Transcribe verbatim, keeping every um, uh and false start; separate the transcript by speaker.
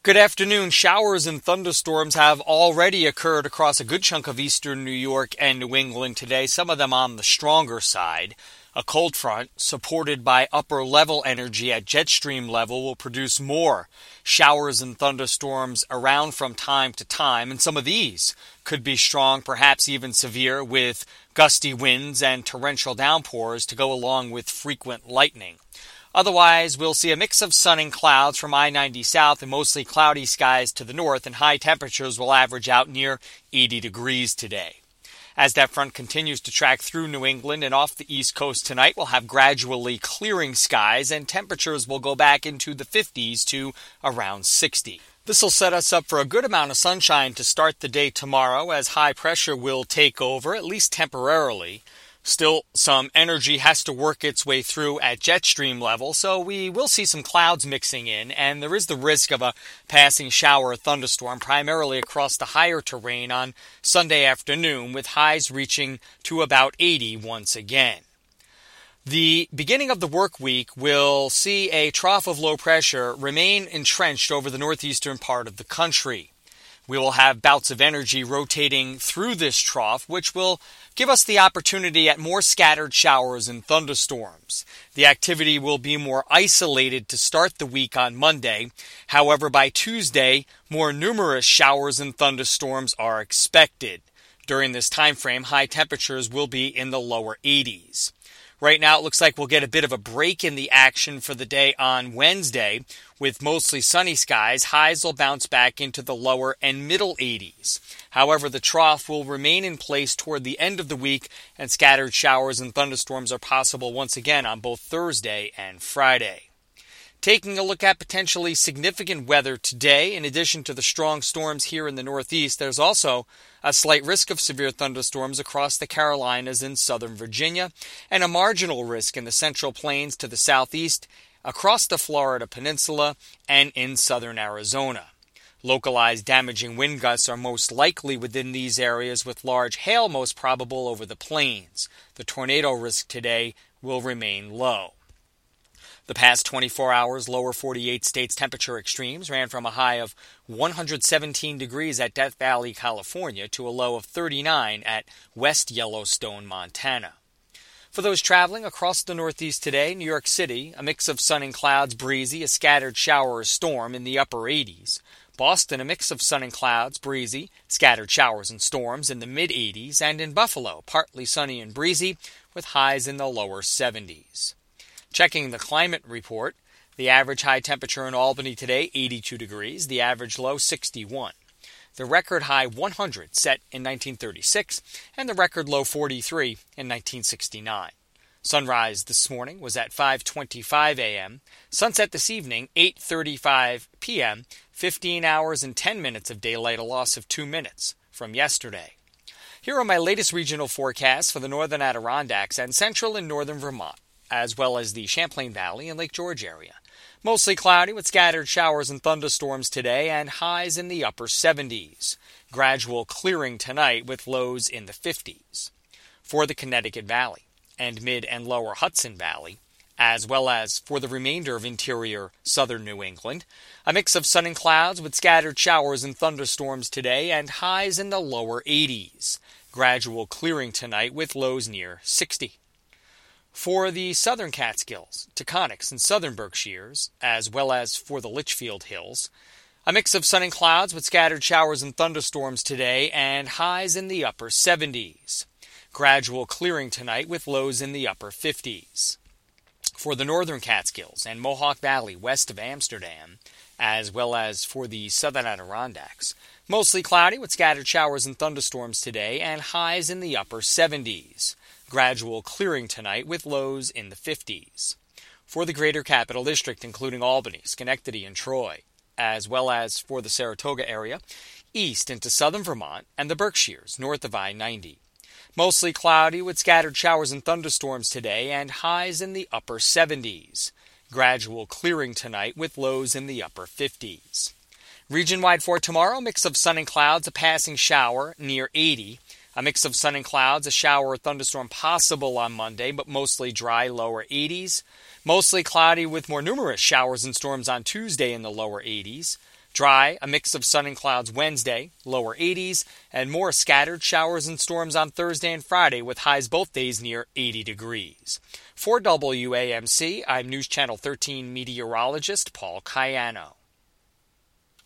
Speaker 1: Good afternoon. Showers and thunderstorms have already occurred across a good chunk of eastern New York and New England today, some of them on the stronger side. A cold front, supported by upper-level energy at jet stream level, will produce more showers and thunderstorms around from time to time, and some of these could be strong, perhaps even severe, with gusty winds and torrential downpours to go along with frequent lightning. Otherwise, we'll see a mix of sun and clouds from I ninety south and mostly cloudy skies to the north, and high temperatures will average out near eighty degrees today. As that front continues to track through New England and off the East Coast tonight, we'll have gradually clearing skies, and temperatures will go back into the fifties to around sixty. This will set us up for a good amount of sunshine to start the day tomorrow, as high pressure will take over, at least temporarily. Still, some energy has to work its way through at jet stream level, so we will see some clouds mixing in, and there is the risk of a passing shower or thunderstorm, primarily across the higher terrain on Sunday afternoon, with highs reaching to about eighty once again. The beginning of the work week will see a trough of low pressure remain entrenched over the northeastern part of the country. We will have bouts of energy rotating through this trough, which will give us the opportunity at more scattered showers and thunderstorms. The activity will be more isolated to start the week on Monday. However, by Tuesday, more numerous showers and thunderstorms are expected. During this time frame, high temperatures will be in the lower eighties. Right now, it looks like we'll get a bit of a break in the action for the day on Wednesday. With mostly sunny skies, highs will bounce back into the lower and middle eighties. However, the trough will remain in place toward the end of the week, and scattered showers and thunderstorms are possible once again on both Thursday and Friday. Taking a look at potentially significant weather today, in addition to the strong storms here in the Northeast, there's also a slight risk of severe thunderstorms across the Carolinas and southern Virginia, and a marginal risk in the Central Plains to the southeast, across the Florida Peninsula, and in southern Arizona. Localized damaging wind gusts are most likely within these areas, with large hail most probable over the plains. The tornado risk today will remain low. The past twenty-four hours, lower forty-eight states temperature extremes ran from a high of one hundred seventeen degrees at Death Valley, California, to a low of thirty-nine at West Yellowstone, Montana. For those traveling across the Northeast today, New York City, a mix of sun and clouds, breezy, a scattered shower or storm in the upper eighties. Boston, a mix of sun and clouds, breezy, scattered showers and storms in the mid-eighties. And in Buffalo, partly sunny and breezy, with highs in the lower seventies. Checking the climate report, the average high temperature in Albany today, eighty-two degrees, the average low, sixty-one. The record high, one hundred, set in nineteen thirty-six, and the record low, forty-three, in nineteen sixty-nine. Sunrise this morning was at five twenty-five a.m., sunset this evening, eight thirty-five p.m., fifteen hours and ten minutes of daylight, a loss of two minutes from yesterday. Here are my latest regional forecasts for the northern Adirondacks and central and northern Vermont, as well as the Champlain Valley and Lake George area. Mostly cloudy with scattered showers and thunderstorms today, and highs in the upper seventies. Gradual clearing tonight with lows in the fifties. For the Connecticut Valley and mid and lower Hudson Valley, as well as for the remainder of interior southern New England, a mix of sun and clouds with scattered showers and thunderstorms today, and highs in the lower eighties. Gradual clearing tonight with lows near sixty. For the southern Catskills, Taconics, and southern Berkshires, as well as for the Litchfield Hills, a mix of sun and clouds with scattered showers and thunderstorms today, and highs in the upper seventies. Gradual clearing tonight with lows in the upper fifties. For the northern Catskills and Mohawk Valley west of Amsterdam, as well as for the southern Adirondacks, mostly cloudy with scattered showers and thunderstorms today, and highs in the upper seventies. Gradual clearing tonight with lows in the fifties. For the greater Capital District, including Albany, Schenectady, and Troy, as well as for the Saratoga area, east into southern Vermont, and the Berkshires, north of I ninety. Mostly cloudy with scattered showers and thunderstorms today, and highs in the upper seventies. Gradual clearing tonight with lows in the upper fifties. Region-wide for tomorrow, mix of sun and clouds, a passing shower near eighty. A mix of sun and clouds, a shower or thunderstorm possible on Monday, but mostly dry, lower eighties. Mostly cloudy with more numerous showers and storms on Tuesday in the lower eighties. Dry, a mix of sun and clouds Wednesday, lower eighties, and more scattered showers and storms on Thursday and Friday with highs both days near eighty degrees. For W A M C, I'm News Channel thirteen meteorologist Paul Cayano.